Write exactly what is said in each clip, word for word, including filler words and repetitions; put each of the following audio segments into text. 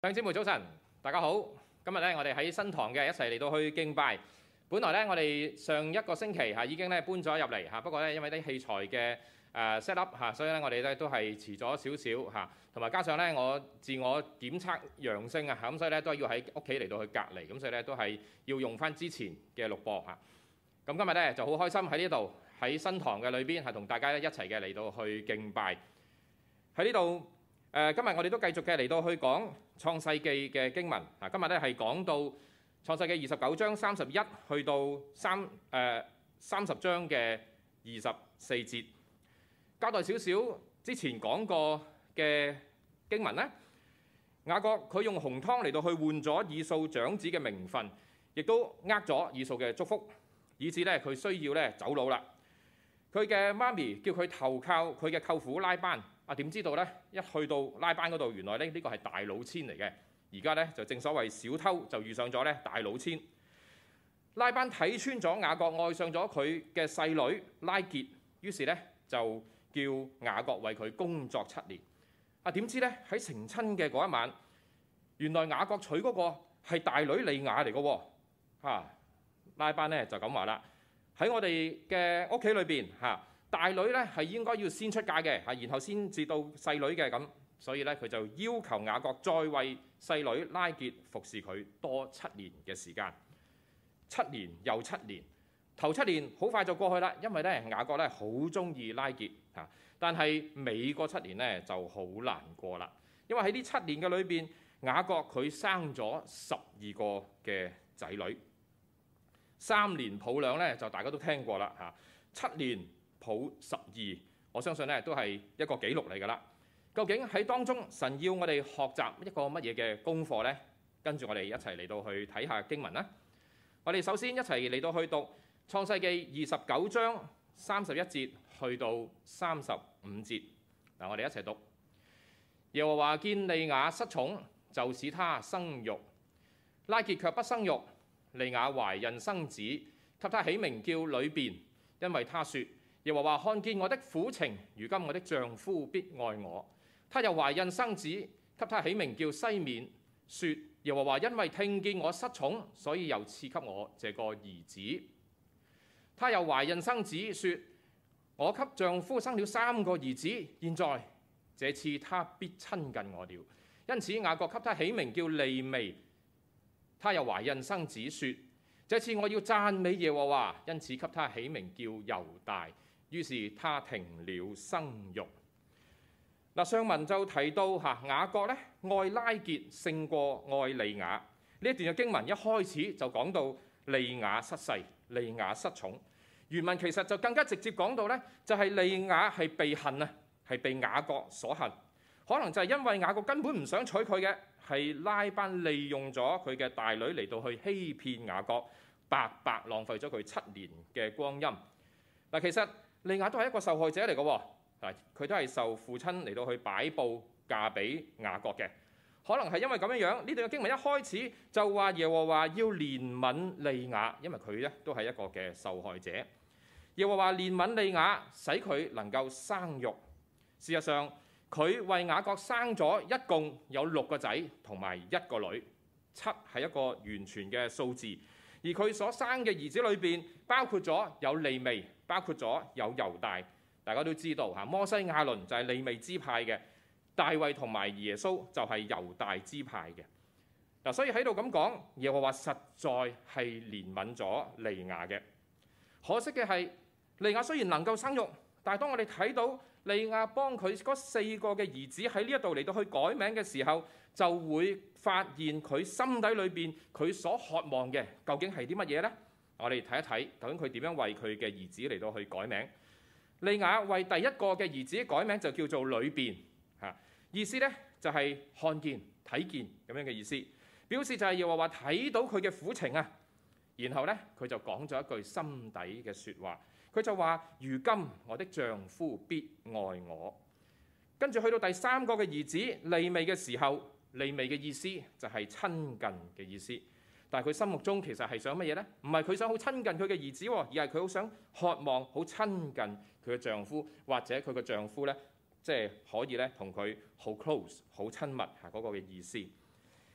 弟兄姊妹早晨，大家好。今日咧，我哋喺新堂嘅一齊嚟到去敬拜。本來咧，我哋上一個星期嚇已經咧搬咗入嚟嚇，不過咧因為啲器材嘅誒 set up 嚇，所以咧我哋咧都係遲咗少少嚇，同埋加上咧我自我檢測陽性啊，咁所以咧都要喺屋企嚟到去隔離，咁所以咧都係要用翻之前嘅錄播嚇。咁今日咧就好開心喺呢度喺新堂嘅裏邊係同大家一齊嘅嚟到去敬拜喺呢度。誒、呃，今日我哋都繼續嘅嚟到去講創世記嘅經文。啊，今日咧係講到創世記二十九章三十一去到三誒三十章嘅二十四節，交代少少之前講過嘅經文咧。雅各佢用紅湯嚟到去換咗以掃長子嘅名分，亦都呃咗以掃嘅祝福，以致咧佢需要咧走佬啦。佢嘅媽咪叫佢投靠佢嘅舅父拉班。啊，點知道呢？一去到拉班嗰度，原來咧呢個係大老千嚟嘅。而家咧就正所謂小偷就遇上咗咧大老千。拉班睇穿咗雅各愛上咗佢嘅細女拉結，於是咧就叫雅各為佢工作七年。啊，點知咧喺成親嘅嗰一晚，原來雅各娶嗰個係大女利亞嚟嘅喎。嚇，拉班咧就咁話啦，喺我哋嘅屋企裏邊嚇。大女咧係應該要先出嫁嘅，係然後先至到細女嘅咁，所以咧佢就要求雅各再為細女拉結服侍佢多七年嘅時間，七年又七年，頭七年好快就過去啦，因為咧雅各咧好中意拉結嚇，但係尾嗰七年咧就好難過啦，因為喺呢七年嘅裏邊，雅各佢生咗十二個嘅仔女，三年抱兩咧就大家都聽過啦嚇，七年抱十二，我相信咧都係一個紀錄嚟㗎啦。究竟喺當中，神要我哋學習一個乜嘢嘅功課呢？跟住我哋一齊嚟到去睇下經文啦。我哋首先一齊嚟到去讀創世記二十九章三十一節去到三十五節。嗱，我哋一齊讀。耶和華見利亞失寵，就使她生育；拉結卻不生育。利亞懷孕生子，給她起名叫呂便，因為她說：耶和華看見我的苦情，如今我的丈夫必愛我。她又懷孕生子，給她起名叫西面，說：耶和華因為聽見我失寵，所以又賜給我這個兒子。她又懷孕生子，說：我給丈夫生了三個兒子，現在這次他必親近我了。因此雅各給她起名叫利未。她又懷孕生子，說：這次我要讚美耶和華，因此給她起名叫猶大。於是他停了生育。嗱，上文就提到嚇雅各咧愛拉結勝過愛利亞。呢一段嘅經文一開始就講到利亞失勢、利亞失寵。原文其實就更加直接講到咧，就係利亞係被恨啊，係被雅各所恨。可能就係因為雅各根本唔想娶佢嘅，係拉班利用咗佢嘅大女嚟到去欺騙雅各，白白浪費咗佢七年嘅光陰。嗱，其實利亞都係一個受害者嚟嘅喎，係佢都係受父親嚟到去擺佈嫁俾雅各嘅。可能係因為咁樣樣，呢段嘅經文一開始就話耶和華要憐憫利亞，因為佢咧都係一個嘅受害者。耶和華憐憫利亞，使佢能夠生育。事實上，佢為雅各生咗一共有六個仔同埋一個女，七係一個完全嘅數字。而佢所生嘅兒子裏邊，包括咗有利未，包括咗有猶大。大家都知道嚇，摩西亞倫就係利未支派嘅，大衛同埋耶穌就係猶大支派嘅。嗱，所以喺度咁講，耶和華實在係憐憫咗利亞嘅。可惜嘅係，利亞雖然能夠生育，但係當我哋睇到利亞幫佢嗰四個嘅兒子喺呢一度嚟到去改名嘅時候，就會發現佢心底裏邊佢所渴望嘅究竟係啲乜嘢呢？我哋睇一睇究竟佢點樣為佢嘅兒子嚟到去改名。利亞為第一個嘅兒子改名就叫做呂便，嚇，意思呢就係看見、睇見咁樣嘅意思，表示就係耶和華睇到佢嘅苦情啊。然後呢，佢就講咗一句心底嘅説話，佢就話：如今我的丈夫必愛我。跟住去到第三個嘅兒子利未嘅時候，利未嘅意思就係親近嘅意思。但係佢心目中其實係想乜嘢呢？唔係佢想好親近佢嘅兒子，而係佢好想渴望好親近佢嘅丈夫，或者佢嘅丈夫呢，即係可以咧同佢好 close、好親密嚇嗰個嘅意思。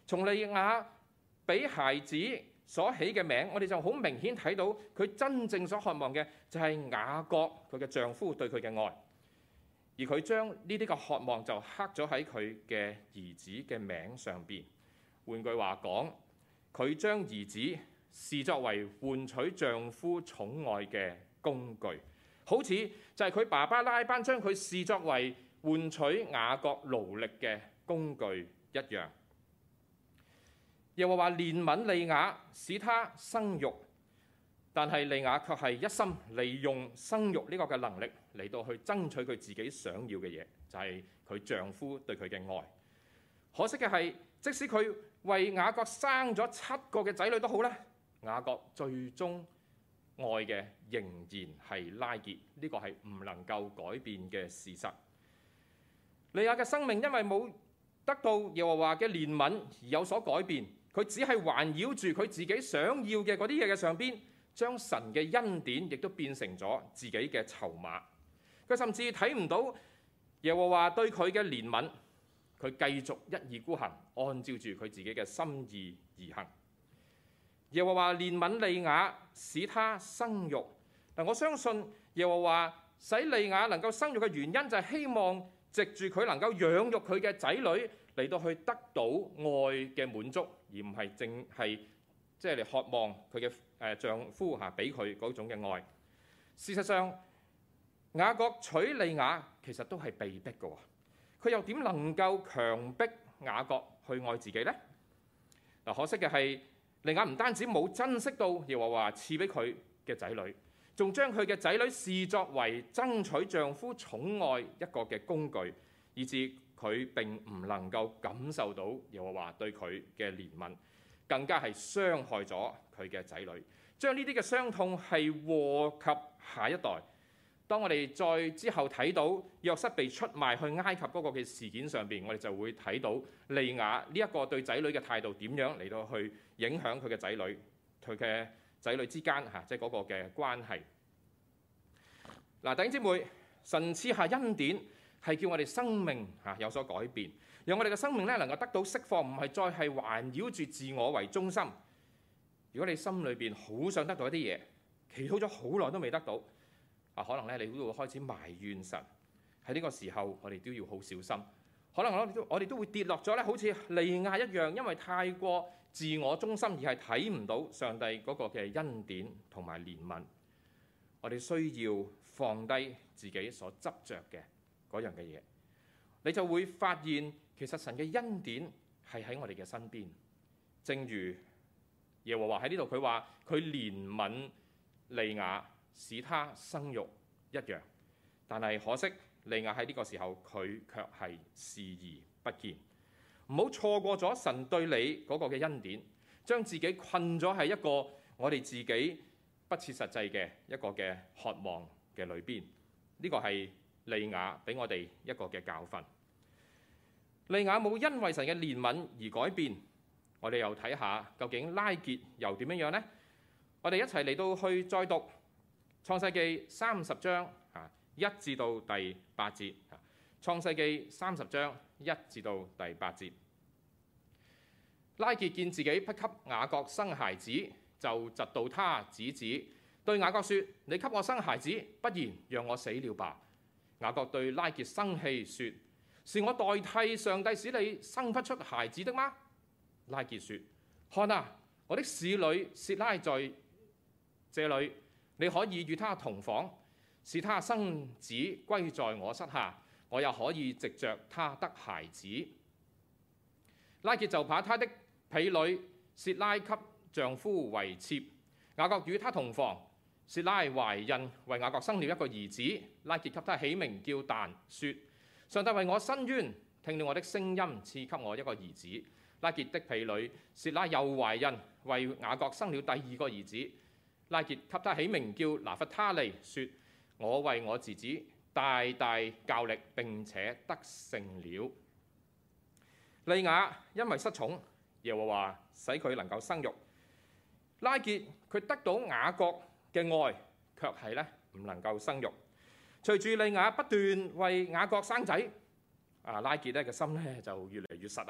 從利亞俾孩子所起嘅名，我哋就好明顯睇到佢真正所渴望嘅就係雅各佢嘅丈夫對佢嘅愛，而佢將呢啲嘅渴望就刻咗喺佢嘅兒子嘅名上邊。換句話講，佢將兒子視作為換取丈夫寵愛嘅工具，好似就係佢爸爸拉班將佢視作為換取雅各勞力嘅工具一樣。又話話憐憫利亞，使他生育，但係利亞卻係一心利用生育呢個嘅能力嚟到去爭取佢自己想要嘅嘢，就係佢丈夫對佢嘅愛。可惜嘅係，即使佢為雅各生咗七個嘅仔女都好啦，雅各最終愛嘅仍然係拉結，呢個係唔能夠改變嘅事實。利亞嘅生命因為冇得到耶和華嘅憐憫而有所改變，佢只係環繞住佢自己想要嘅嗰啲嘢嘅上邊，將神嘅恩典亦都變成咗自己嘅籌碼。佢甚至睇唔到耶和華對佢嘅憐憫，佢繼續一意孤行，按照住佢自己嘅心意而行。耶和華憐憫利亞，使他生育。嗱，我相信耶和華使利亞能夠生育嘅原因，就係希望藉住佢能夠養育佢嘅仔女嚟到去得到愛嘅滿足，而唔係淨係即係嚟渴望佢嘅誒丈夫嚇俾佢嗰種嘅愛。事實上，雅各娶利亞其實都係被逼嘅喎，佢又點能夠強迫雅各去愛自己呢？嗱，可惜嘅係，利亞唔單止冇珍惜到耶和華賜俾佢嘅仔女，仲將佢嘅仔女視作為爭取丈夫寵愛一個嘅工具，以致佢並唔能夠感受到耶和華對佢嘅憐憫，更加係傷害咗佢嘅仔女，將呢啲嘅傷痛係禍及下一代。當我哋再之後睇到約瑟被出賣去埃及嗰個嘅事件上邊，我哋就會睇到利亞呢一個對仔女嘅態度點樣嚟到去影響佢嘅仔女，佢嘅仔女之間嚇，即係嗰個嘅關係。嗱，弟兄姊妹，神賜下恩典係叫我哋生命嚇有所改變，讓我哋嘅生命咧能夠得到釋放，唔係再係環繞住自我為中心。如果你心裏邊好想得到一啲嘢，祈禱咗好耐都未得到，啊，可能咧你都會開始埋怨神。喺呢個時候，我哋都要好小心。可能我哋都我哋都會跌落咗咧，好似利亞一樣，因為太過自我中心而係睇唔到上帝嗰個嘅恩典同埋憐憫。我哋需要放低自己所執着嘅嗰樣嘅嘢，你就會發現其實神嘅恩典係喺我哋嘅身邊。正如耶和華喺呢度佢話佢憐憫利亞，使他生育一樣，但係可惜利亞喺呢個時候佢卻係視而不見。唔好錯過咗神對你嗰個嘅恩典，將自己困咗喺一個我哋自己不切實際嘅一個嘅渴望嘅裏邊。呢個係利亞俾我哋一個嘅教訓。利亞冇因為神嘅憐憫而改變。我哋又睇下究竟拉結又點樣樣呢？我哋一齊嚟到去再讀創世記三十章啊一至到第八節。創世記三十章一至到第八節。拉結見自己不給雅各生孩子，就嫉妒他姊姊，對雅各說：你給我生孩子，不然讓我死了吧。雅各對拉結生氣說：是我代替上帝使你生不出孩子的嗎？拉結說：看啊，我的使女薛拉在這裏，你可以與她同房，使她生子歸在我膝下，我也可以藉着她得孩子。拉結就把她的婢女薛拉給丈夫為妾，雅各與她同房，薛拉懷孕，為雅各生了一個兒子。拉結給他起名叫但，說：上帝為我伸冤，聽了我的聲音，賜給我一個兒子。拉結的婢女薛拉又懷孕，為雅各生了第二個兒子。拉結給他起名叫拿弗他利，說：我為我兒子大大效力，並且得勝了。利亞因為失寵，耶和華使佢能夠生育。拉結佢得到雅各嘅愛，卻係咧唔能夠生育。隨住利亞不斷為雅各生仔，啊拉結咧嘅心咧就越嚟越實啦。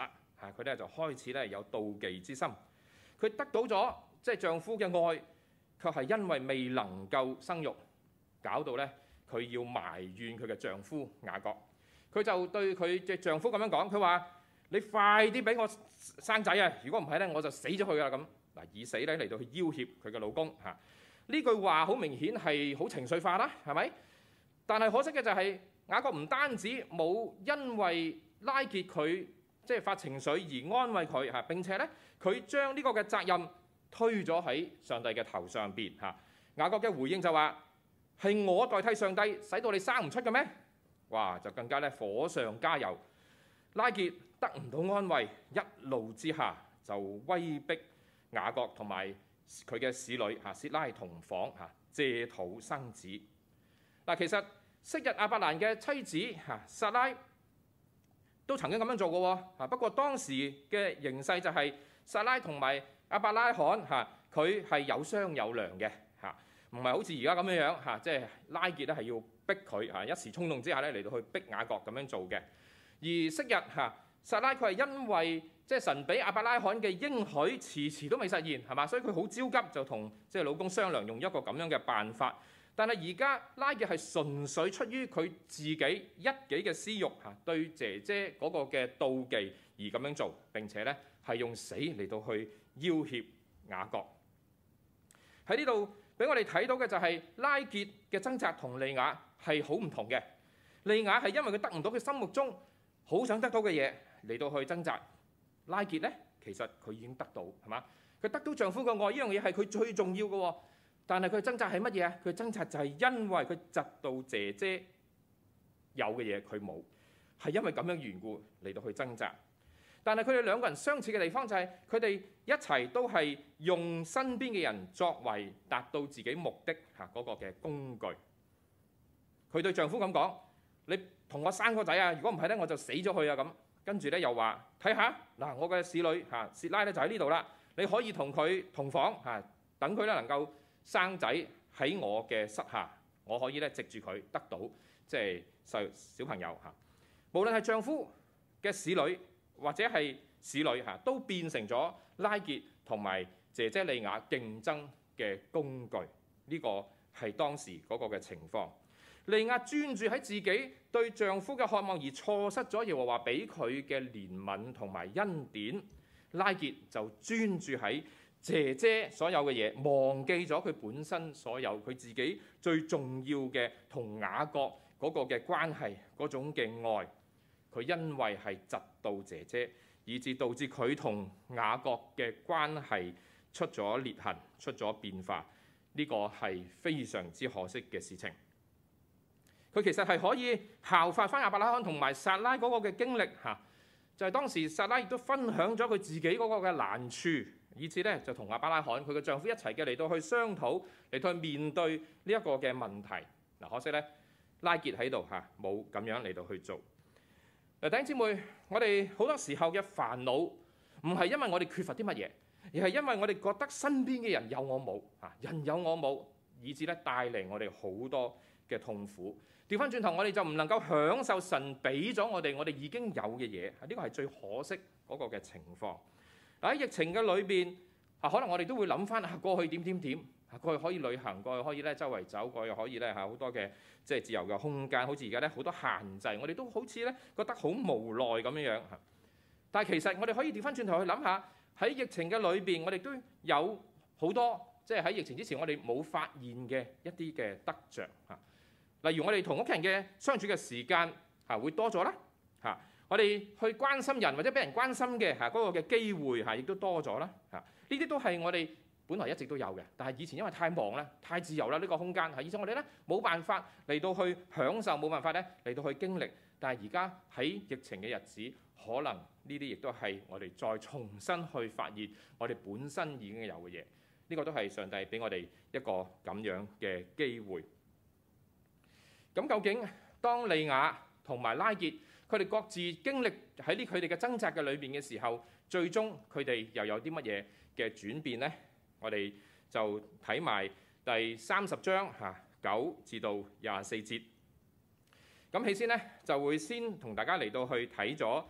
嚇，佢咧就開始咧有妒忌之心。佢得到咗即係丈夫嘅愛，卻係因為未能夠生育，搞到咧佢要埋怨佢嘅丈夫雅各。佢就對佢嘅丈夫咁樣講，佢話：你快啲俾我生仔啊！如果唔係咧，我就死咗佢啦咁。嗱，以死咧嚟到去要挾佢嘅老公嚇。呢句話好明顯係好情緒化啦，係咪？但係可惜嘅就係雅各唔單止冇因為拉結佢即係發情緒而安慰佢嚇，並且咧佢將呢個嘅責任推咗喺上帝嘅頭上邊嚇。雅各嘅回應就話：係我代替上帝使到你生唔出嘅咩？哇！就更加咧火上加油。拉結得唔到安慰，一怒之下就威逼雅各同埋佢嘅使女嚇薛拉同房嚇，借肚生子。嗱，其實昔日亞伯蘭嘅妻子嚇撒拉都曾經咁樣做過喎。不過當時嘅形勢就係撒拉同埋亞伯拉罕嚇，佢係有商有量嘅嚇，唔係好似而家咁樣樣嚇，即係拉結咧係要逼佢嚇，一時衝動之下咧嚟到去逼雅各咁樣做嘅。而昔日嚇撒拉佢係因為即係神俾亞伯拉罕嘅應許遲遲都未實現係嘛，所以佢好焦急，就同即係老公商量用一個咁樣嘅辦法。但係而家拉結係純粹出於佢自己一己嘅私欲嚇，對姐姐嗰個嘅妒忌而咁樣做，並且咧係用死嚟到去要挾雅各。喺呢度俾我哋睇到嘅就係拉結嘅掙扎同利亞係好唔同嘅。利亞係因為佢得唔到佢心目中好想得到嘅嘢嚟到去掙扎。拉結咧，其實佢已經得到係嘛？佢得到丈夫嘅愛，呢樣嘢係佢最重要嘅。但係佢掙扎係乜嘢啊？佢掙扎就係因為佢窒到姐姐有嘅嘢佢冇，係因為咁樣緣故嚟到去掙扎。但係佢哋兩個人相似嘅地方就係佢哋一齊都係用身邊嘅人作為達到自己目的嚇嗰個嘅工具。佢對丈夫咁講：你同我生個仔啊！如果唔係咧，我就死咗佢啊！咁跟住咧又話：睇下嗱，我嘅使女嚇薛拉咧就喺呢度啦，你可以同佢同房嚇，等佢咧能夠生仔喺我嘅膝下，我可以咧藉住佢得到即係細小朋友嚇。無論係丈夫嘅使女或者係使女嚇，都變成咗拉結同埋姐姐利亞競爭嘅工具。呢個係當時嗰個嘅情況。利亞專注喺自己對丈夫嘅渴望而錯失咗耶和華俾佢嘅憐憫同埋恩典，拉結就專注喺姐姐所有嘅嘢，忘記咗佢本身所有佢自己最重要嘅同雅各嗰個嘅關係嗰種嘅愛。佢因為係嫉妒姐姐，以致導致佢同雅各嘅關係出咗裂痕，出咗變化。呢個係非常之可惜嘅事情。佢其實係可以效法翻亞伯拉罕同埋撒拉嗰個嘅經歷嚇，就係當時撒拉亦都分享咗佢自己嗰個嘅難處，以至咧就同亞伯拉罕佢嘅丈夫一齊嘅嚟到去商討，嚟到去面對呢一個嘅問題。嗱，可惜咧拉結喺度嚇，冇咁樣嚟到去做。嗱，弟兄姊妹，我哋好多時候嘅煩惱唔係因為我哋缺乏啲乜嘢，而係因為我哋覺得身邊嘅人有我冇嚇，人有我冇，以至咧帶嚟我哋好多嘅痛苦。調翻轉頭，我哋就唔能夠享受神俾咗我哋我哋已經有嘅嘢，呢個係最可惜嗰個嘅情況。喺疫情嘅裏邊，啊可能我哋都會諗翻啊過去點點點，啊過去可以旅行，過去可以咧周圍走，過去可以咧嚇好多嘅即係自由嘅空間，好似而家咧好多限制，我哋都好似咧覺得好無奈咁樣樣嚇。但係其實我哋可以調翻轉頭去諗下，喺疫情嘅裏邊，我哋都有好多即係喺疫情之前我哋冇發現嘅一啲嘅得着嚇。例如我哋同屋企人嘅相處嘅時間嚇會多咗啦嚇，我哋去關心人或者俾人關心嘅嚇嗰個嘅機會嚇亦都多咗啦嚇，呢啲都係我哋本來一直都有嘅，但係以前因為太忙啦、太自由啦呢個空間嚇，而且我哋咧冇辦法嚟到去享受，冇辦法咧嚟到去經歷，但係而家喺疫情嘅日子，可能呢啲亦都係我哋再重新去發現我哋本身已經有嘅嘢，呢個都係上帝俾我哋一個咁樣嘅機會。咁究竟當利亞同埋拉結佢哋各自經歷喺呢佢哋嘅掙扎嘅裏邊嘅時候，最終佢哋又有啲乜嘢嘅轉變呢？我哋就睇埋第三十章嚇九至到廿四節。咁起先呢，就會先同大家嚟到去睇咗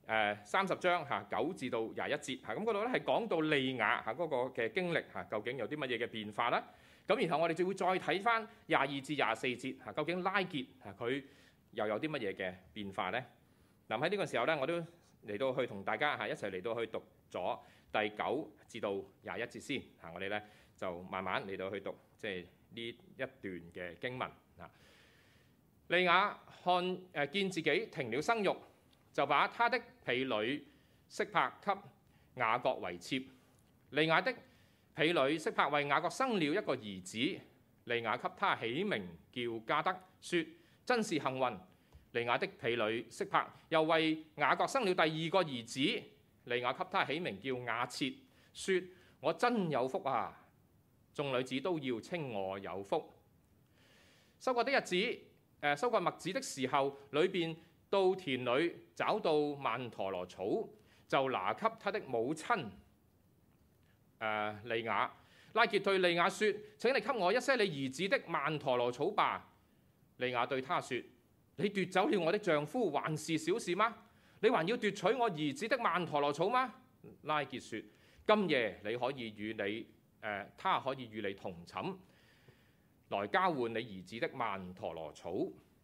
誒三十章嚇九至到廿一節嚇，咁嗰度咧係講到利亞嚇嗰個嘅經歷嚇，究竟有啲乜嘢嘅變化啦？咁然後我哋就會再睇翻廿二至廿四節嚇，究竟拉結嚇佢又有啲乜嘢嘅變化咧？嗱喺呢個時候咧，我都嚟到去同大家嚇一齊嚟到去讀咗第九至到廿一節先嚇，我哋咧就慢慢嚟到去讀即係呢一段嘅經文啊。利亞看誒見自己停了生育，就把他的婢女悉帕給雅各為妾。利亞的婢女悉帕為雅各生了一個兒子，利亞給他起名叫迦得，說真是幸運。利亞的婢女悉帕又為雅各生了第二個兒子，利亞給他起名叫雅切，說我真有福啊！眾女子都要稱我有福。收割的日子，誒收割麥子的時候，裏邊到田裏找到曼陀羅草，就拿給他的母親誒、呃、利亞。拉結對利亞說：請你給我一些你兒子的曼陀羅草吧。利亞對他說：你奪走了我的丈夫，還是小事嗎？你還要奪取我兒子的曼陀羅草嗎？拉結說：今夜你可以與你誒、呃，他可以與你同寢，來交換你兒子的曼陀羅草。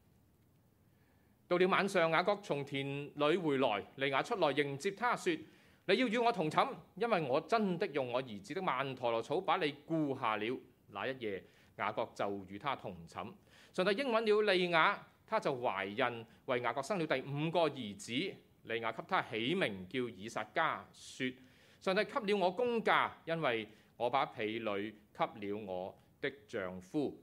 到了晚上，雅各從田裏回來，利亞出來迎接他，說：你要與我同寢，因為我真的用我兒子的曼陀羅草把你顧下了。那一夜，雅各就與他同寢。上帝應允了利亞，他就懷孕，為雅各生了第五個兒子。利亞給他起名叫以撒迦，說：上帝給了我工價，因為我把婢女給了我的丈夫。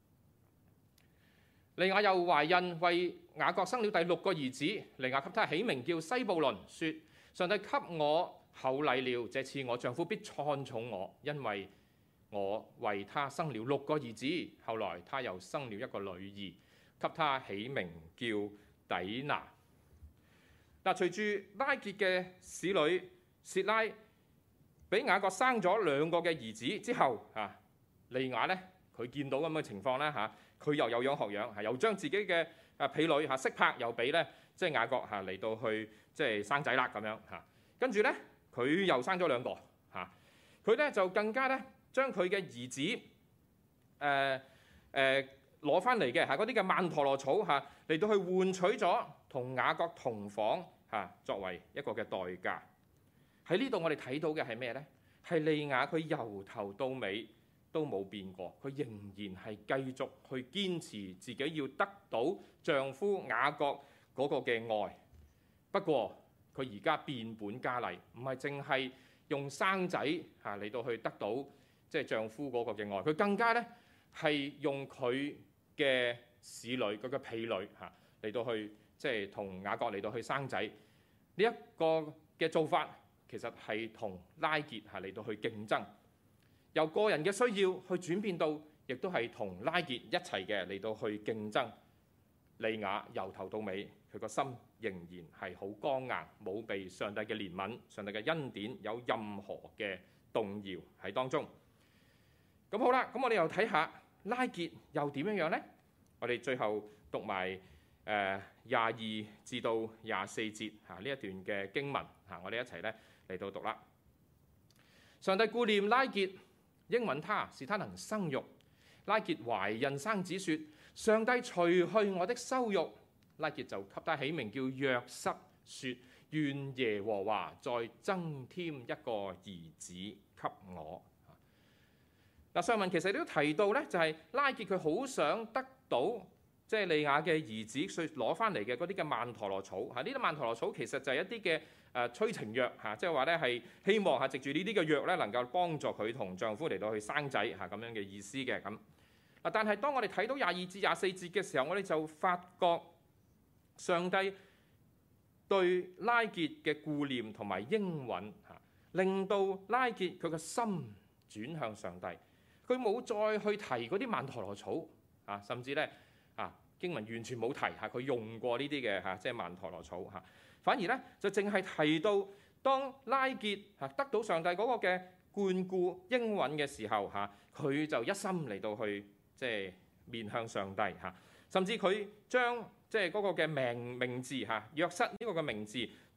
利亞又懷孕，為雅各生了第六個兒子。利亞給他起名叫西布倫，說：上帝給我厚禮了，這次我丈夫必看重我，因為我為他生了六個兒子。後來他又生了一個女兒，給他起名叫底拿。嗱，隨住拉結嘅使女薛拉俾雅各生咗兩個嘅兒子之後，啊，利亞咧佢見到咁嘅情況咧嚇，佢又有樣學樣，係又將自己嘅啊婢女嚇悉帕又俾咧，即係雅各嚇嚟到去即係生仔啦咁樣嚇。跟住咧佢又生咗兩個嚇，佢咧就更加咧將佢嘅兒子誒誒攞翻嚟嘅嚇嗰啲嘅曼陀羅草嚇嚟到去換取咗同雅各同房嚇，作為一個嘅代價。喺呢度我哋睇到嘅係咩呢？係利亞佢由頭到尾都冇變過，佢仍然係繼續去堅持自己要得到丈夫雅各嗰個嘅愛。不過佢而家變本加厲，唔係淨係用生仔嚇嚟到去得到即係丈夫嗰個嘅愛，佢更加咧係用佢嘅使女、佢嘅婢女嚇嚟到去即係同雅各嚟到去生仔。呢一個嘅做法，其實係同拉結係嚟到去競爭，由個人嘅需要去轉變到，亦都係同拉結一齊嘅嚟到去競爭。利亞由頭到尾，佢個心仍然係好剛硬，冇被上帝嘅憐憫、上帝嘅恩典有任何嘅動搖喺當中。咁好啦，咁我哋又睇下拉結又點樣樣呢？我哋最後讀埋誒廿二至到廿四節嚇呢一段嘅經文嚇，我哋一齊咧嚟到讀啦。上帝顧念拉結，應允他，使他能生育。拉結懷孕生子，說：上帝除去我的羞辱。拉結就給他起名叫約瑟，說：願耶和華再增添一個兒子給我。嗱，上文其實都提到咧，就係拉結佢好想得到即係利亞嘅兒子，所以攞翻嚟嘅嗰啲嘅曼陀羅草嚇。呢啲曼陀羅草其實就係一啲嘅誒催情藥嚇，即係話咧係希望嚇藉住呢啲嘅藥咧能夠幫助佢同丈夫嚟到去生仔嚇咁樣嘅意思嘅咁。嗱，但係當我哋睇到廿二至廿四節嘅時候，我哋就發覺上帝對拉結嘅顧念同埋應允嚇，令到拉結佢嘅心轉向上帝。佢冇再去提嗰啲曼陀羅草啊，甚至咧啊經文完全冇提嚇佢用過呢啲嘅嚇，即係曼陀羅草嚇。反而咧就淨係提到當拉結嚇得到上帝嗰個嘅眷顧應允嘅時候嚇，佢就一心嚟到去即係面向上帝嚇，甚至佢將即係嗰個嘅名名字嚇約瑟呢個嘅名字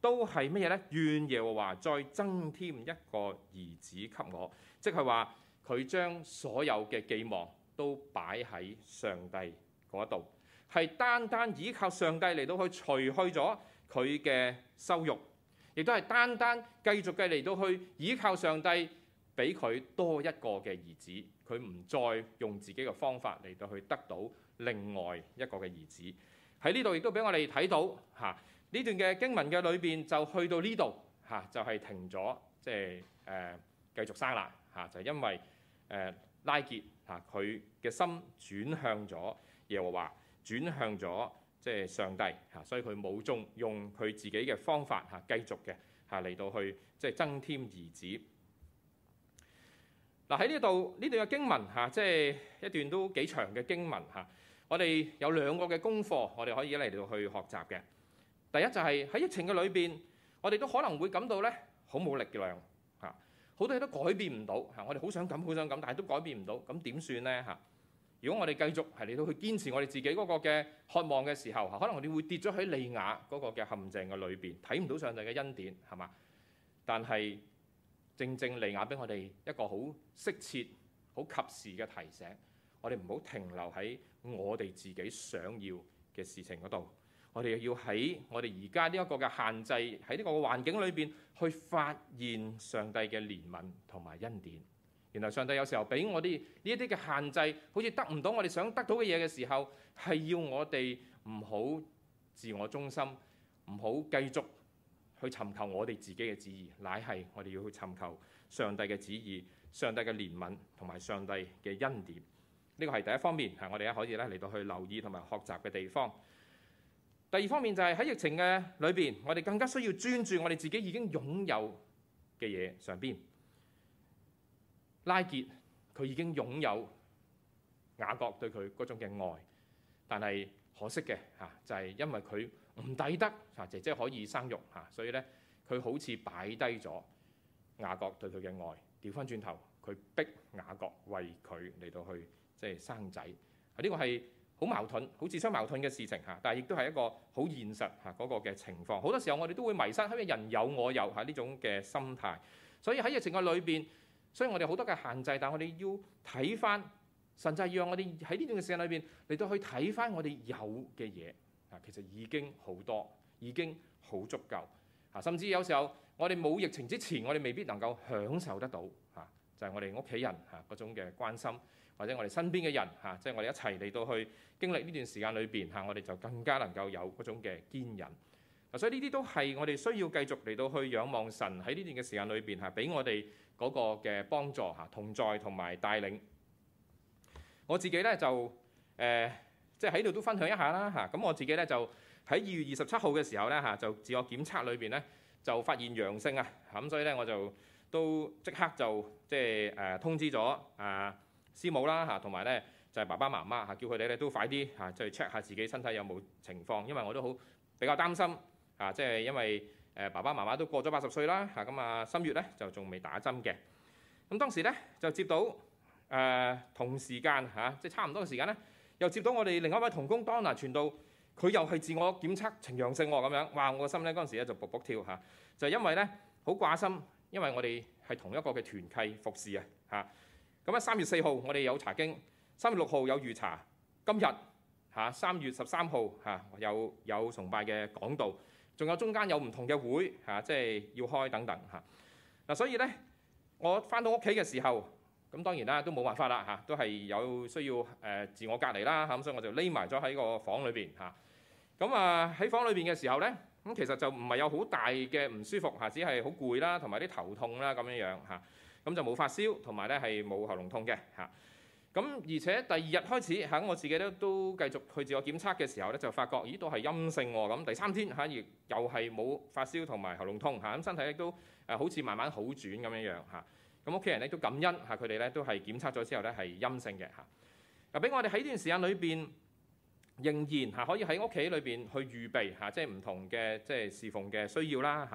都係乜嘢呢？願耶和華再增添一個兒子給我，即係話佢將所有嘅寄望都擺喺上帝嗰度，係單單依靠上帝嚟到去除去咗佢嘅羞辱，亦都係單單繼續嘅嚟到去依靠上帝俾佢多一個嘅兒子，佢唔再用自己嘅方法嚟到去得到另外一個嘅兒子。喺呢度亦都俾我哋睇到嚇。呢段嘅經文嘅裏邊就去到呢度嚇，就係、是、停咗，即係誒繼續生啦嚇，就係、是、因為誒、呃、拉結嚇佢嘅心轉向咗耶和華，轉向咗即係上帝嚇，所以佢冇中用佢自己嘅方法嚇繼續嘅嚇嚟到去即係增添兒子。嗱，喺呢度呢段嘅經文嚇，即係一段都幾長嘅經文嚇，我哋有兩個嘅功課，我哋可以嚟到去學習嘅。第一就係喺疫情嘅裏邊，我哋都可能會感到咧好冇力量嚇，好多嘢都改變唔到嚇。我哋好想咁，好想咁，但係都改變唔到，咁點算咧嚇？如果我哋繼續係嚟到去堅持我哋自己嗰個嘅渴望嘅時候，可能我哋會跌咗喺利亞嗰個嘅陷阱嘅裏邊，睇唔到上帝嘅恩典係嘛？但係正正利亞俾我哋一個好適切、好及時嘅提醒，我哋唔好停留喺我哋自己想要嘅事情嗰度。我哋要喺我哋而家呢一個嘅限制，喺呢個環境裏邊去發現上帝嘅憐憫同埋恩典。原來上帝有時候俾我哋呢一啲嘅限制，好似得唔到我哋想得到嘅嘢嘅時候，係要我哋唔好自我中心，唔好繼續去尋求我哋自己嘅旨意，乃係我哋要去尋求上帝嘅旨意、上帝嘅憐憫同埋上帝嘅恩典。呢個係第一方面，係我哋咧可以咧嚟到去留意同埋學習嘅地方。第二方面就係喺疫情嘅裏邊，我哋更加需要專注我哋自己已經擁有嘅嘢上邊。拉結佢已經擁有雅各對佢嗰種嘅愛，但係可惜嘅嚇就係因為佢唔抵得嚇姐姐可以生育嚇，所以咧佢好似擺低咗雅各對佢嘅愛，調翻轉頭佢逼雅各為佢嚟到去即係生仔。呢個係好矛盾、好自相矛盾嘅事情嚇，但係亦都係一個好現實嚇嗰個嘅情況。好多時候我哋都會迷失喺人有我有嚇呢種嘅心態，所以喺疫情嘅裏邊，雖然我哋好多嘅限制，但係我哋要睇翻神就係讓我哋喺呢段嘅時間裏邊嚟到去睇翻我哋有嘅嘢啊，其實已經好多，已經好足夠嚇。甚至有時候我哋冇疫情之前，我哋未必能夠享受得到嚇，就係我哋屋企人嚇嗰種嘅關心。或者我哋身邊嘅人嚇，即係我哋一齊嚟到去經歷呢段時間裏邊嚇，我哋就更加能夠有嗰種嘅堅忍。嗱，所以呢啲都係我哋需要繼續嚟到去仰望神喺呢段嘅時間裏邊嚇，俾我哋嗰個嘅幫助嚇、同在同埋帶領。我自己咧就誒，即係喺度都分享一下啦嚇。咁我自己咧就喺二月二十七號嘅時候咧嚇，就自我檢測裏邊咧就發現陽性啊，咁所以咧我就都即刻就即係誒通知咗啊師母啦嚇，同埋咧就係爸爸媽媽嚇，叫佢哋咧都快啲嚇，即係 check 下自己身體有冇情況，因為我都好比較擔心嚇，即係因為誒爸爸媽媽都過咗八十歲啦嚇，咁啊心月咧就仲未打針嘅。咁當時咧就接到誒同時間嚇，即係差唔多嘅時間咧，又接到我哋另一位同工 Donna 傳道，佢又係自我檢測呈陽性喎咁樣，哇！我個心咧嗰陣時咧就卜卜跳嚇，就係因為咧好掛心，因為我哋係同一個嘅團契服侍啊嚇。咁啊，三月四號我哋有查經，三月六號有預查，今日嚇三月十三號嚇有有崇拜嘅講道，仲有中間有唔同嘅會嚇，即係要開等等嚇。嗱，所以咧我翻到屋企嘅時候，咁當然啦都冇辦法啦嚇，都係有需要誒自我隔離啦嚇，咁所以我就匿埋咗喺個房裏邊嚇。咁啊喺房裏邊嘅時候咧，咁其實就唔係有好大嘅唔舒服嚇，只係好攰啦，同埋啲頭痛啦咁樣樣嚇。咁就冇發燒，同埋咧係冇喉嚨痛嘅嚇。咁而且第二日開始嚇，我自己咧都繼續去自我檢測嘅時候咧，就發覺咦都係陰性喎。咁第三天嚇亦又係冇發燒同埋喉嚨痛嚇，咁身體亦都誒好似慢慢好轉咁樣樣嚇。咁屋企人咧都感恩嚇，佢哋咧都係檢測咗之後咧係陰性嘅嚇。嗱，俾我哋喺呢段時間裏邊仍然嚇可以喺屋企裏邊去預備嚇，即係唔同嘅即係侍奉嘅需要啦嚇。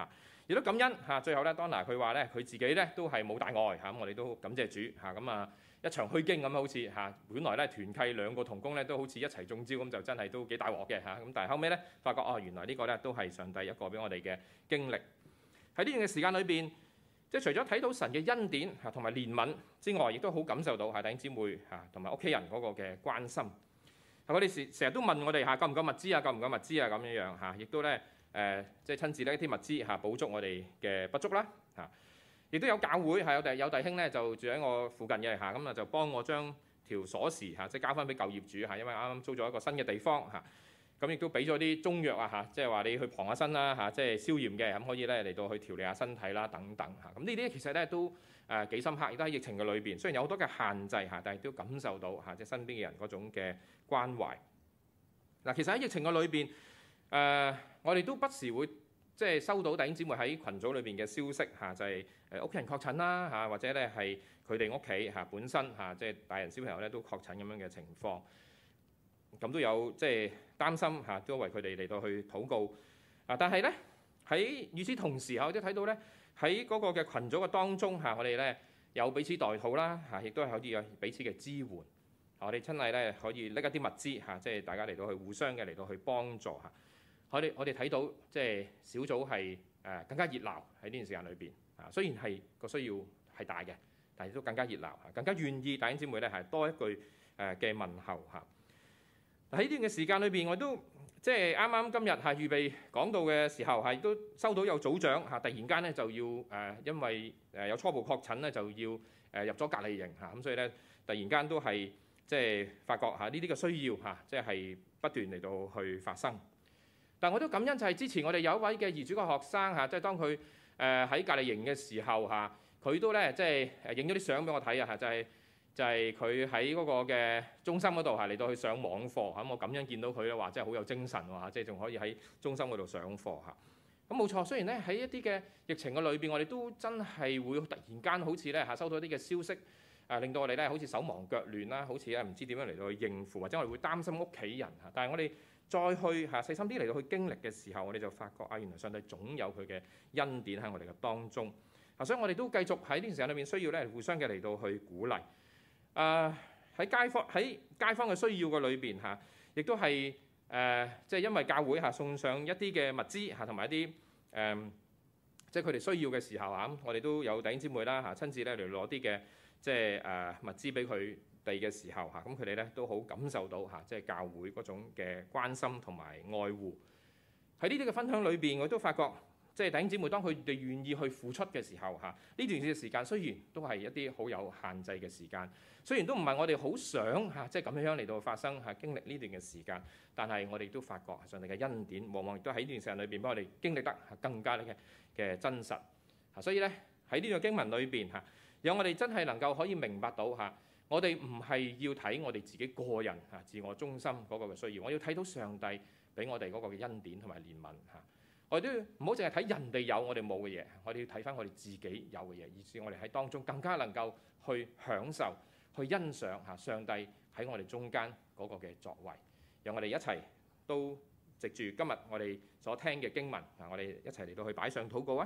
亦都感恩嚇。最後咧，當拿佢話咧，佢自己咧都係冇大礙嚇，咁我哋都感謝主嚇。咁啊一場虛驚咁好似嚇，本來咧團契兩個同工咧都好似一齊中招咁，就真係都幾大鑊嘅嚇。咁但係後尾咧發覺哦，原來呢個咧都係上帝一個俾我哋嘅經歷。喺呢段嘅時間裏邊，即係除咗睇到神嘅恩典嚇同埋憐憫之外，亦都好感受到嚇弟兄姊妹嚇同埋屋企人嗰個嘅關心。我哋時成日都問我哋嚇夠唔夠物資啊，夠唔夠物資啊咁樣樣嚇，亦都咧誒即係親自呢啲物資嚇補足我哋嘅不足啦嚇。亦都有教會係有弟有弟兄咧就住喺我附近嘅嚇，咁啊就幫我將條鎖匙嚇即係交翻俾舊業主嚇，因為啱啱租咗一個新嘅地方嚇。咁亦都俾咗啲中藥啊嚇，即係話你去傍下身啦嚇，即係消炎嘅，咁可以咧嚟到去調理下身體啦等等嚇。咁呢啲其實咧都誒幾深刻，亦都喺疫情嘅裏邊，雖然有好多嘅限制嚇，但係都感受到嚇即係身邊嘅人嗰種嘅關懷。嗱，其實喺疫情嘅裏邊，誒我哋都不時會即係收到弟兄姊妹喺群組裏邊嘅消息嚇，就係誒屋企人確診啦嚇，或者咧係佢哋屋企嚇本身嚇即係大人小朋友咧都確診咁樣嘅情況。咁都有即係擔心嚇，都為佢哋嚟到去禱告啊！但係咧喺與此同時，我都睇到咧喺嗰個嘅群組嘅當中嚇，我哋咧有彼此代禱啦嚇，亦都係可以有彼此嘅支援。我哋真係咧可以拎一啲物資嚇，即係大家嚟到去互相嘅嚟到去幫助嚇。我哋我哋睇到即係小組係誒更加熱鬧喺呢段時間裏邊啊。雖然係個需要係大嘅，但係都更加熱鬧嚇，更加願意弟兄姊妹咧係多一句誒嘅問候嚇。喺呢段嘅時間裏邊，我都即係啱啱今日係預備講道嘅時候，係都收到有組長嚇，突然間咧就要誒、呃，因為誒有初步確診咧，就要誒入咗隔離營嚇，咁所以咧突然間都係即係發覺嚇呢啲嘅需要嚇，即係不斷嚟到去發生。但我都感恩就係之前我哋有一位嘅兒主嘅學生嚇，即係當佢誒喺隔離營嘅時候嚇，佢都咧即係誒影咗啲相俾我睇啊嚇，就係、是。就係佢喺嗰個嘅中心嗰度係嚟到去上網課嚇，我咁樣見到佢咧話真係好有精神喎，即係仲可以喺中心嗰度上課嚇。咁冇錯，雖然咧喺一啲嘅疫情嘅裏邊，我哋都真係會突然間好似咧嚇收到一啲嘅消息，誒令到我哋咧好似手忙腳亂啦，好似咧唔知點樣嚟到去應付，或者我哋會擔心屋企人嚇。但係我哋再去嚇細心啲嚟到去經歷嘅時候，我哋就發覺啊，原來上帝總有佢嘅恩典喺我哋嘅當中啊，所以我哋都繼續喺呢段時間裏面需要咧互相嘅嚟到去鼓勵。誒喺、呃、街坊喺街坊嘅需要嘅裏邊嚇，亦都係誒即係因為教會嚇送上一啲嘅物資嚇，同埋一啲誒即係佢哋需要嘅時候啊，我哋都有弟兄姊妹啦嚇，親自咧嚟攞啲嘅即係誒物資俾佢哋嘅時候嚇，咁佢哋咧都好感受到嚇，即係教會嗰種嘅關心同埋愛護。喺呢啲嘅分享裏邊，我都發覺。即係弟兄姊妹，當佢哋願意去付出嘅時候嚇，呢段嘅時間雖然都係一啲好有限制嘅時間，雖然都唔係我哋好想嚇，即係咁樣嚟到發生嚇經歷呢段嘅時間，但係我哋都發覺上帝嘅恩典，往往亦都喺呢段時間裏邊幫我哋經歷得更加嘅嘅真實嚇。所以咧喺呢個經文裏邊嚇，有我哋真係能夠可以明白到嚇，我哋唔係要睇我哋自己個人嚇自我中心嗰個嘅需要，我要睇到上帝俾我哋嗰個嘅恩典同埋憐憫嚇。我哋都唔好淨係睇人哋有我哋冇嘅嘢，我哋要睇翻我哋自己有嘅嘢，以至我哋喺當中更加能夠去享受、去欣賞嚇上帝喺我哋中間嗰個嘅作為。讓我哋一齊都藉住今日我哋所聽嘅經文，嗱我哋一齊嚟到去擺上禱告啊！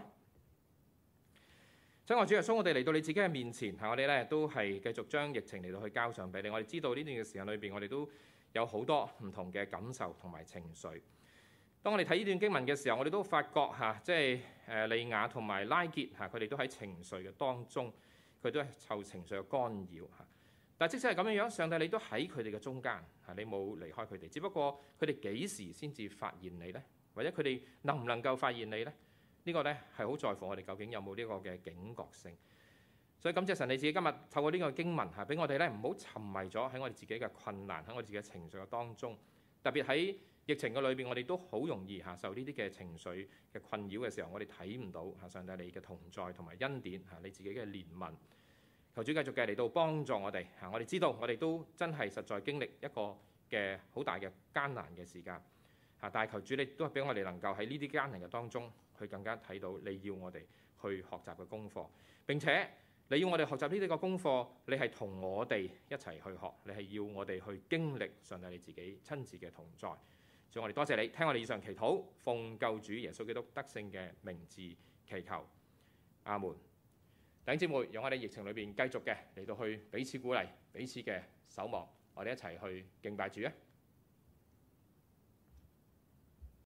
親愛主耶穌，我哋嚟到你自己嘅面前嚇，我哋咧都係繼續將疫情嚟到去交上俾你。我哋知道呢段嘅時間裏邊，我哋都有好多唔同嘅感受同埋情緒。當我哋睇呢段經文嘅時候，我哋都發覺嚇，即係誒利亞同埋拉結嚇，佢哋都喺情緒嘅當中，佢都係受情緒嘅干擾嚇。但係即使係咁樣樣，上帝你都喺佢哋嘅中間嚇，你冇離開佢哋。只不過佢哋幾時先至發現你呢？或者佢哋能唔能夠發現你呢？呢個咧係好在乎我哋究竟有冇呢個嘅警覺性。所以感謝神你自己今日透過呢個經文嚇，俾我哋咧唔好沉迷咗喺我哋自己嘅困難，喺我哋自己嘅情緒嘅當中，特別喺疫情嘅裏邊，我哋都好容易嚇受呢啲嘅情緒嘅困擾嘅時候，我哋睇唔到嚇上帝你嘅同在同埋恩典嚇你自己嘅憐憫。求主繼續嘅嚟到幫助我哋嚇，我哋知道我哋都真係實在經歷一個嘅好大嘅艱難嘅時間嚇，但係求主你都係俾我哋能夠喺呢啲艱難嘅當中去更加睇到你要我哋去學習嘅功課，並且你要我哋學習呢啲個功課，你係同我哋一齊去學，你係要我哋去經歷上帝你自己親自嘅同在。所以我哋多謝你聽我哋以上祈禱，奉救主耶穌基督得勝嘅名字祈求，阿門。弟兄姊妹，讓我哋疫情裏邊繼續嘅嚟到去彼此鼓勵、彼此嘅守望，我哋一齊去敬拜主啊！